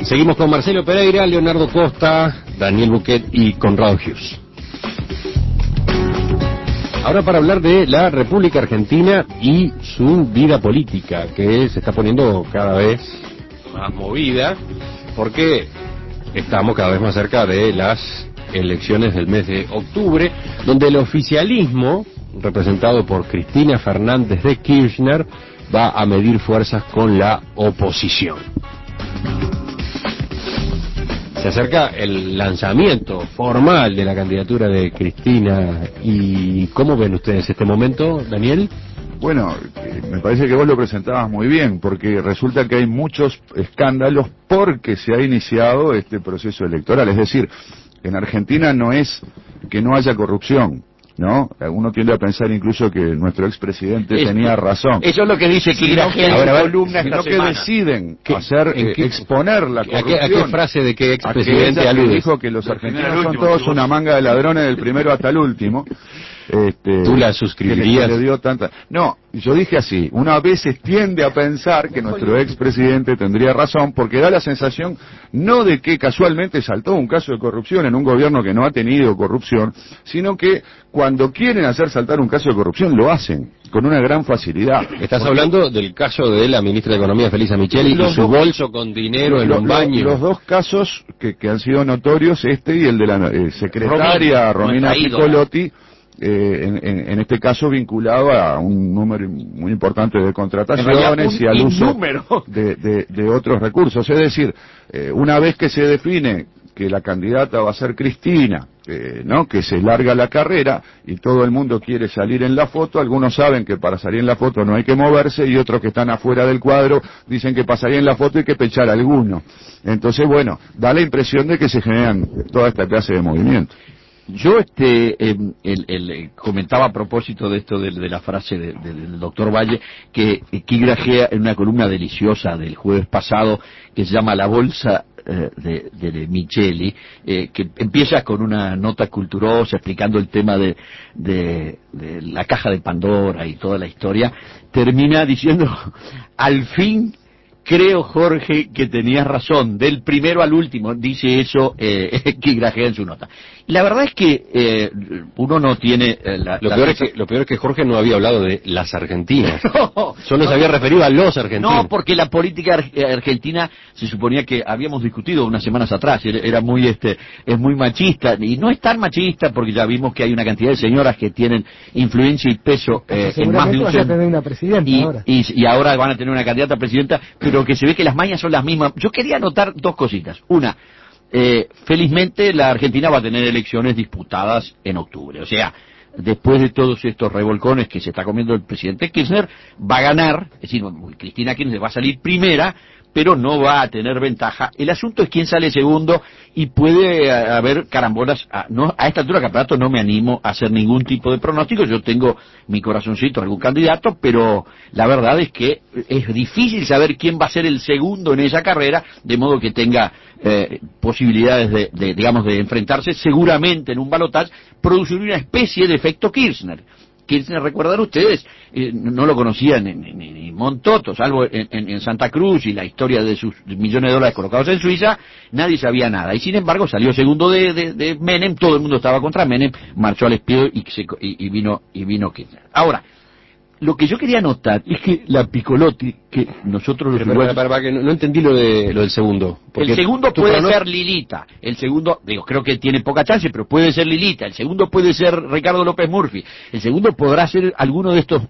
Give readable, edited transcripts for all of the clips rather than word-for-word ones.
Seguimos con Marcelo Pereira, Leonardo Costa, Daniel Buquet y Conrado Hughes. Ahora para hablar de la República Argentina y su vida política, que se está poniendo cada vez más movida, porque estamos cada vez más cerca de las elecciones del mes de octubre, donde el oficialismo, representado por Cristina Fernández de Kirchner, va a medir fuerzas con la oposición. Se acerca el lanzamiento formal de la candidatura de Cristina. ¿Y cómo ven ustedes este momento, Daniel? Bueno, me parece que vos lo presentabas muy bien, porque resulta que hay muchos escándalos porque se ha iniciado este proceso electoral. Es decir, en Argentina no es que no haya corrupción, ¿no? Uno tiende a pensar incluso que nuestro expresidente tenía razón. Eso es lo que dice Kirchner en su columna esta sino semana. que deciden exponer la corrupción. ¿A qué frase de qué expresidente alude? Dijo que los argentinos son todos una manga de ladrones del primero hasta el último. ¿Tú la suscribirías? Que le dio tanta... No, yo dije así, uno a veces tiende a pensar que nuestro expresidente tendría razón, porque da la sensación no de que casualmente saltó un caso de corrupción en un gobierno que no ha tenido corrupción, sino que cuando quieren hacer saltar un caso de corrupción lo hacen con una gran facilidad. Estás hablando del caso de la ministra de Economía, Felisa Micheli, y su bolso con dinero en un baño. Los dos casos que han sido notorios, este y el de la secretaria Romina Piccolotti, en este caso vinculado a un número muy importante de contrataciones y al uso de otros recursos. Es decir, una vez que se define que la candidata va a ser Cristina, ¿no? Que se larga la carrera y todo el mundo quiere salir en la foto, algunos saben que para salir en la foto no hay que moverse y otros que están afuera del cuadro dicen que para salir en la foto hay que pechar a alguno. Entonces, bueno, da la impresión de que se generan toda esta clase de movimientos. Yo comentaba a propósito de esto de la frase del doctor Valle, que Kirchner en una columna deliciosa del jueves pasado que se llama La Bolsa de Micheli, que empieza con una nota culturosa explicando el tema de la caja de Pandora y toda la historia, termina diciendo: al fin creo, Jorge, que tenías razón, del primero al último, dice eso Kirchner en su nota. La verdad es que uno no tiene... Lo peor es que Jorge no había hablado de las argentinas. Solo se había referido a los argentinos. No, porque la política argentina se suponía que habíamos discutido unas semanas atrás, era muy es muy machista, y no es tan machista porque ya vimos que hay una cantidad de señoras que tienen influencia y peso en más de un... Vas a tener una presidenta ahora. Y ahora van a tener una candidata a presidenta, pero que se ve que las mañas son las mismas. Yo quería anotar dos cositas. Una, felizmente la Argentina va a tener elecciones disputadas en octubre. O sea, después de todos estos revolcones que se está comiendo el presidente Kirchner, va a ganar, es decir, Cristina Kirchner va a salir primera, pero no va a tener ventaja. El asunto es quién sale segundo y puede haber carambolas. A esta altura del campeonato no me animo a hacer ningún tipo de pronóstico. Yo tengo mi corazoncito a algún candidato, pero la verdad es que es difícil saber quién va a ser el segundo en esa carrera, de modo que tenga posibilidades de enfrentarse seguramente en un balotaje, producir una especie de efecto Kirchner. Kirchner, recuerdan ustedes, no lo conocían ni Montoto, salvo en Santa Cruz y la historia de sus millones de dólares colocados en Suiza, nadie sabía nada. Y sin embargo salió segundo de Menem, todo el mundo estaba contra Menem, marchó al espiedo y vino Kirchner. Ahora, lo que yo quería notar es que la Piccolotti, que nosotros los uruguayos... que no entendí lo del segundo. El segundo puede ser Lilita. El segundo, creo que tiene poca chance, pero puede ser Lilita. El segundo puede ser Ricardo López Murphy. El segundo podrá ser alguno de estos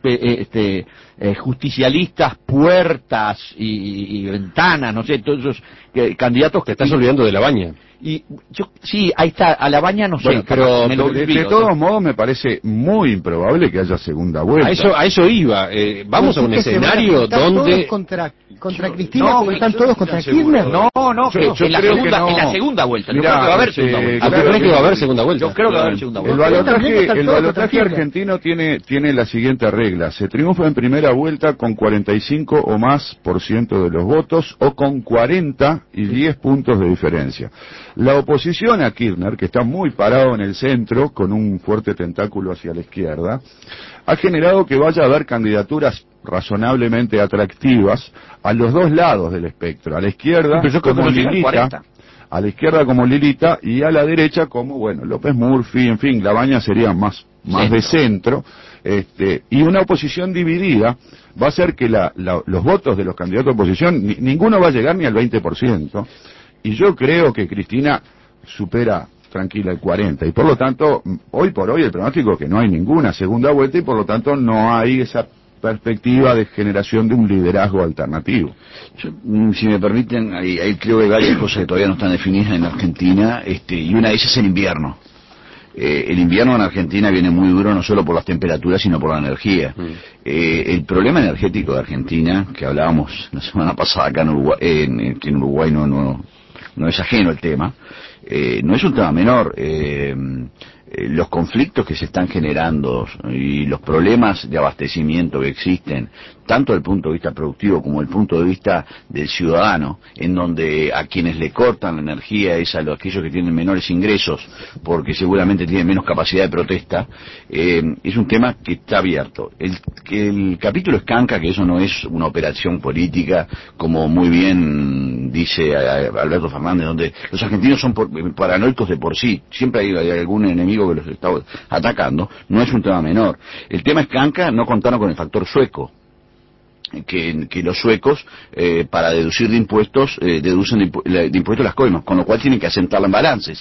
justicialistas, Puertas y Ventanas, no sé, todos esos candidatos que estás olvidando de La Baña. Y yo, sí, ahí está, a La Baña no sé, bueno, pero de todos modos me parece muy improbable que haya segunda vuelta. A eso iba. Vamos a un escenario donde... contra Cristina, como están todos contra Kirchner. No, en la segunda vuelta. Mirá, yo creo que va a haber segunda vuelta. ¿Crees que va a haber segunda vuelta? Yo creo que va a haber segunda vuelta. El balotaje argentino tiene la siguiente regla: se triunfa en primera vuelta con 45 o más % de los votos, o con 40 y 10 puntos de diferencia. La oposición a Kirchner, que está muy parado en el centro, con un fuerte tentáculo hacia la izquierda, ha generado que vaya a haber candidaturas razonablemente atractivas a los dos lados del espectro, a la izquierda como Lilita, a la izquierda como Lilita y a la derecha como, bueno, López Murphy, en fin, Labaña sería más de centro, y una oposición dividida va a hacer que los votos de los candidatos de oposición, ninguno va a llegar ni al 20%, y yo creo que Cristina supera tranquila el 40%, y por lo tanto, hoy por hoy el pronóstico es que no hay ninguna segunda vuelta, y por lo tanto no hay esa perspectiva de generación de un liderazgo alternativo. Yo, si me permiten, hay creo que hay varias cosas que todavía no están definidas en Argentina, y una de ellas es el invierno. El invierno en Argentina viene muy duro no solo por las temperaturas sino por la energía. El problema energético de Argentina, que hablábamos la semana pasada acá en Uruguay, en Uruguay no es ajeno el tema, no es un tema menor. Los conflictos que se están generando y los problemas de abastecimiento que existen, tanto desde el punto de vista productivo como desde el punto de vista del ciudadano, en donde a quienes le cortan la energía es a aquellos que tienen menores ingresos, porque seguramente tienen menos capacidad de protesta, es un tema que está abierto. El capítulo Escanca, que eso no es una operación política, como muy bien dice Alberto Fernández, donde los argentinos son paranoicos de por sí, siempre hay algún enemigo que los está atacando, no es un tema menor. El tema Escanca no contaron con el factor sueco, que los suecos para deducir de impuestos deducen de impuestos las coimas, con lo cual tienen que asentarla en balances.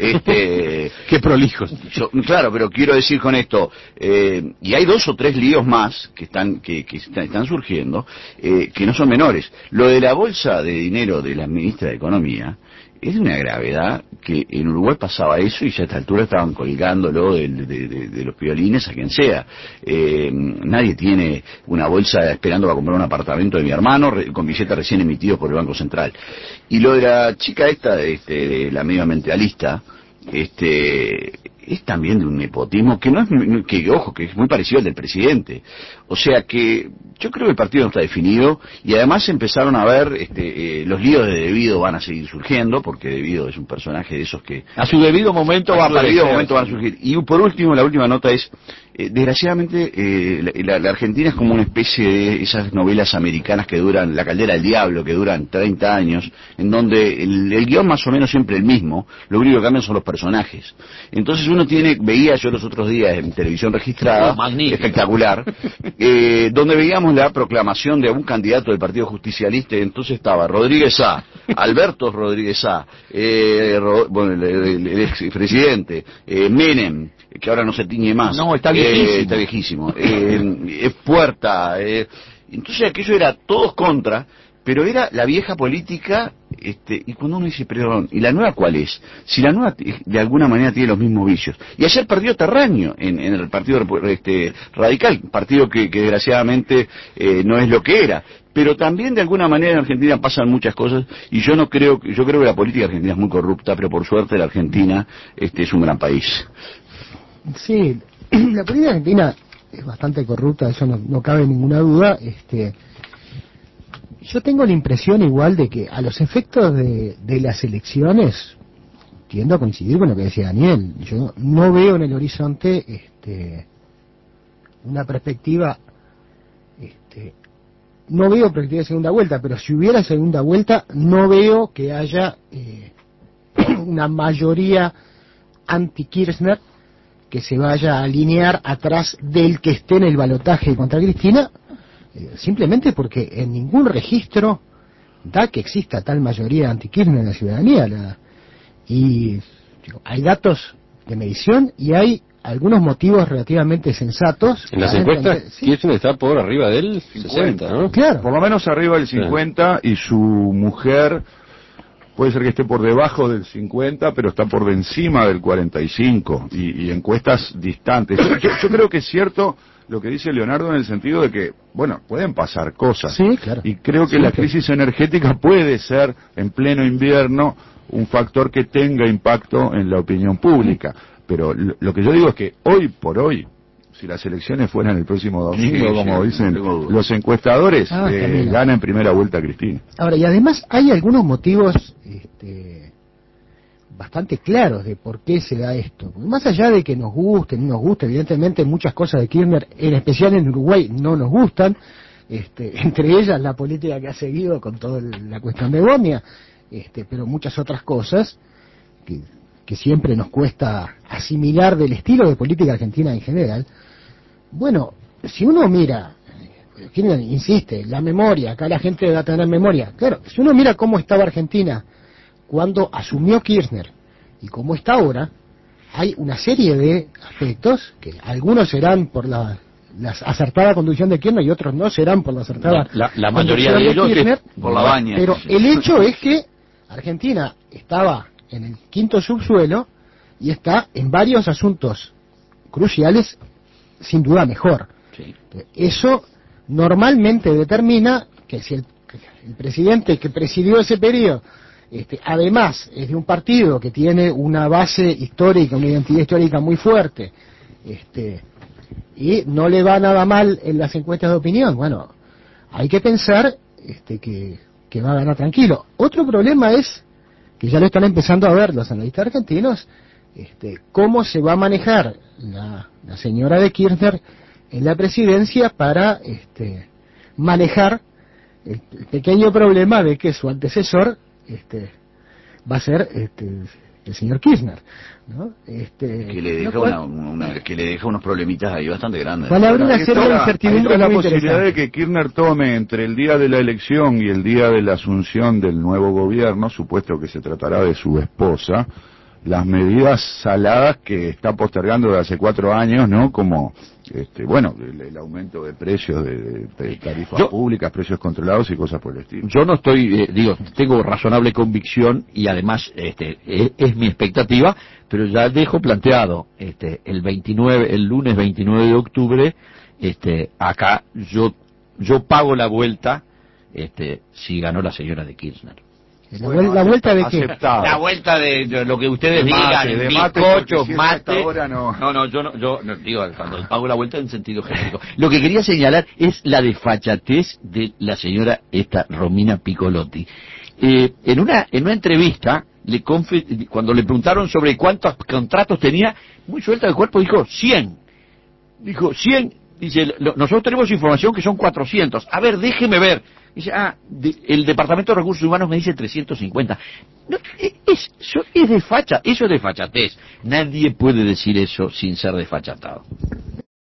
Qué prolijos. Claro, pero quiero decir con esto, y hay 2 o 3 líos más que están surgiendo, que no son menores. Lo de la bolsa de dinero de la ministra de Economía es de una gravedad que en Uruguay pasaba eso y ya a esta altura estaban colgándolo de los violines a quien sea. Nadie tiene una bolsa esperando para comprar un apartamento de mi hermano con billetes recién emitidos por el Banco Central. Y lo de la chica esta, de la medioambientalista, es también de un nepotismo que no es, que es muy parecido al del presidente. O sea que yo creo que el partido no está definido y además empezaron a ver los líos de Debido van a seguir surgiendo, porque Debido es un personaje de esos que a su debido momento va a aparecer. Van a surgir. Y por último, la última nota es, desgraciadamente, la Argentina es como una especie de esas novelas americanas que duran, La Caldera del Diablo, que duran 30 años, en donde el guión más o menos siempre el mismo, lo único que cambian son los personajes. Entonces veía yo los otros días en televisión registrada, espectacular, donde veíamos la proclamación de un candidato del Partido Justicialista, y entonces estaba Rodríguez A, Alberto Rodríguez A, el expresidente, Menem, que ahora no se tiñe más. No, está viejísimo. Está viejísimo. Es Puerta. Entonces aquello era todos contra, pero era la vieja política, y cuando uno dice, perdón, ¿y la nueva cuál es? Si la nueva de alguna manera tiene los mismos vicios. Y ayer perdió terreno en el partido radical, partido que desgraciadamente no es lo que era. Pero también de alguna manera en Argentina pasan muchas cosas, y yo creo que la política argentina es muy corrupta, pero por suerte la Argentina es un gran país. Sí, la política argentina es bastante corrupta, eso no cabe ninguna duda. Yo tengo la impresión igual de que a los efectos de las elecciones, tiendo a coincidir con lo que decía Daniel, yo no veo en el horizonte una perspectiva, no veo perspectiva de segunda vuelta, pero si hubiera segunda vuelta no veo que haya una mayoría anti-Kirchner que se vaya a alinear atrás del que esté en el balotaje contra Cristina, simplemente porque en ningún registro da que exista tal mayoría anti-Kirchner en la ciudadanía. Y hay datos de medición y hay algunos motivos relativamente sensatos. En las encuestas, ¿sí? Kirchner está por arriba del 50, ¿no? Claro. Por lo menos arriba del 50, y su mujer puede ser que esté por debajo del 50, pero está por encima del 45, y encuestas distantes. Yo creo que es cierto lo que dice Leonardo en el sentido de que, bueno, pueden pasar cosas. Sí, claro. Y creo que la crisis energética puede ser, en pleno invierno, un factor que tenga impacto en la opinión pública. Pero lo que yo digo es que hoy por hoy, si las elecciones fueran el próximo domingo, como dicen los encuestadores, gana en primera vuelta Cristina. Ahora, y además hay algunos motivos bastante claros de por qué se da esto. Más allá de que nos guste, no nos guste, evidentemente muchas cosas de Kirchner, en especial en Uruguay, no nos gustan, entre ellas la política que ha seguido con toda la cuestión de Bosnia, pero muchas otras cosas que siempre nos cuesta asimilar del estilo de política argentina en general. Bueno, si uno mira, Kirchner insiste, la memoria, acá la gente va a tener memoria, claro, si uno mira cómo estaba Argentina cuando asumió Kirchner y cómo está ahora, hay una serie de aspectos que algunos serán por la acertada conducción de Kirchner y otros no serán por la acertada la mayoría de ellos Kirchner, por la baña. pero el hecho es que Argentina estaba en el quinto subsuelo y está en varios asuntos cruciales sin duda mejor. Sí. Eso normalmente determina que si el presidente que presidió ese periodo además es de un partido que tiene una base histórica, una identidad histórica muy fuerte, y no le va nada mal en las encuestas de opinión, bueno, hay que pensar que va a ganar tranquilo. Otro problema es que ya lo están empezando a ver los analistas argentinos, cómo se va a manejar la señora de Kirchner en la presidencia para manejar el pequeño problema de que su antecesor va a ser el señor Kirchner, ¿no? Que le deja que le deja unos problemitas ahí bastante grandes. Van a abrir una serie de incertidumbres la muy posibilidad de interesantes. que Kirchner tome entre el día de la elección y el día de la asunción del nuevo gobierno, supuesto que se tratará de su esposa, las medidas saladas que está postergando desde hace 4 años, ¿no? Como, el aumento de precios de tarifas públicas, precios controlados y cosas por el estilo. Yo no estoy, tengo razonable convicción y además es mi expectativa, pero ya dejo planteado el lunes 29 de octubre, acá yo pago la vuelta si ganó la señora de Kirchner. La vuelta de qué? Aceptado. La vuelta de lo que ustedes De mate, digan, de mate, bizcochos, porque si es mate. hasta ahora no. Yo no, digo, cuando pago la vuelta en sentido genérico. Lo que quería señalar es la desfachatez de la señora Romina Piccolotti. En una entrevista, cuando le preguntaron sobre cuántos contratos tenía, muy suelta del cuerpo, dijo 100. Dijo 100, dice, nosotros tenemos información que son 400. A ver, déjeme ver. Dice, el Departamento de Recursos Humanos me dice 350. No, eso es desfachatez. Nadie puede decir eso sin ser desfachatado.